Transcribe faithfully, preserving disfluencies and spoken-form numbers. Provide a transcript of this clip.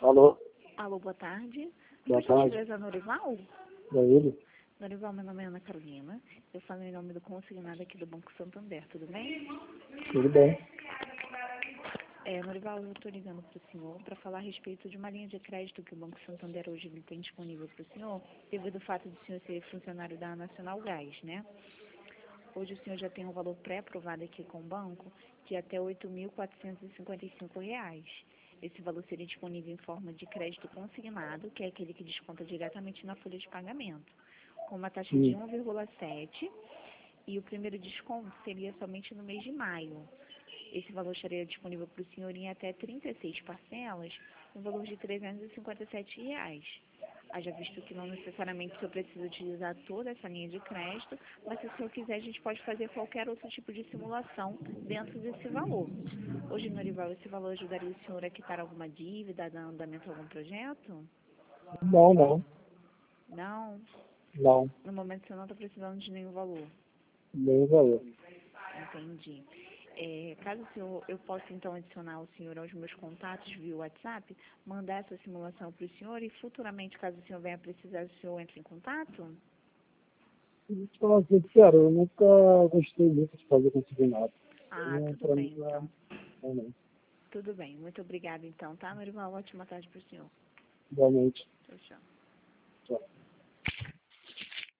Alô? Alô, boa tarde. Boa Por tarde. gentileza, Norival? É ele? Norival, meu nome é Ana Carolina. Eu falo em nome do consignado aqui do Banco Santander, tudo bem? Tudo bem. É, Norival, eu estou ligando para o senhor para falar a respeito de uma linha de crédito que o Banco Santander hoje ele tem disponível para o senhor, devido ao fato de o senhor ser funcionário da Nacional Gás, né? Hoje o senhor já tem um valor pré-aprovado aqui com o banco de até oito mil quatrocentos e cinquenta e cinco reais. Esse valor seria disponível em forma de crédito consignado, que é aquele que desconta diretamente na folha de pagamento, com uma taxa de Sim. um vírgula sete, e o primeiro desconto seria somente no mês de maio. Esse valor estaria disponível para o senhor em até trinta e seis parcelas, no valor de trezentos e cinquenta e sete reais. Haja visto que não necessariamente o senhor precisa utilizar toda essa linha de crédito, mas se o senhor quiser, a gente pode fazer qualquer outro tipo de simulação dentro desse valor. Hoje, Norival, esse valor ajudaria o senhor a quitar alguma dívida, dar andamento a algum projeto? Não, não. Não. Não. No momento, o senhor não está precisando de nenhum valor. Nem valor. Entendi. É, caso o senhor, eu possa então adicionar o senhor aos meus contatos via WhatsApp, mandar essa simulação para o senhor e futuramente, caso o senhor venha precisar, o senhor entre em contato? Vou te falar sincero, eu nunca gostei muito de fazer consignado. Ah, Não, tudo pra mim, bem não, então. não, não. Tudo bem. Muito obrigada então, tá, Norival? Ótima tarde para o senhor. Igualmente. Tchau, tchau. Tchau.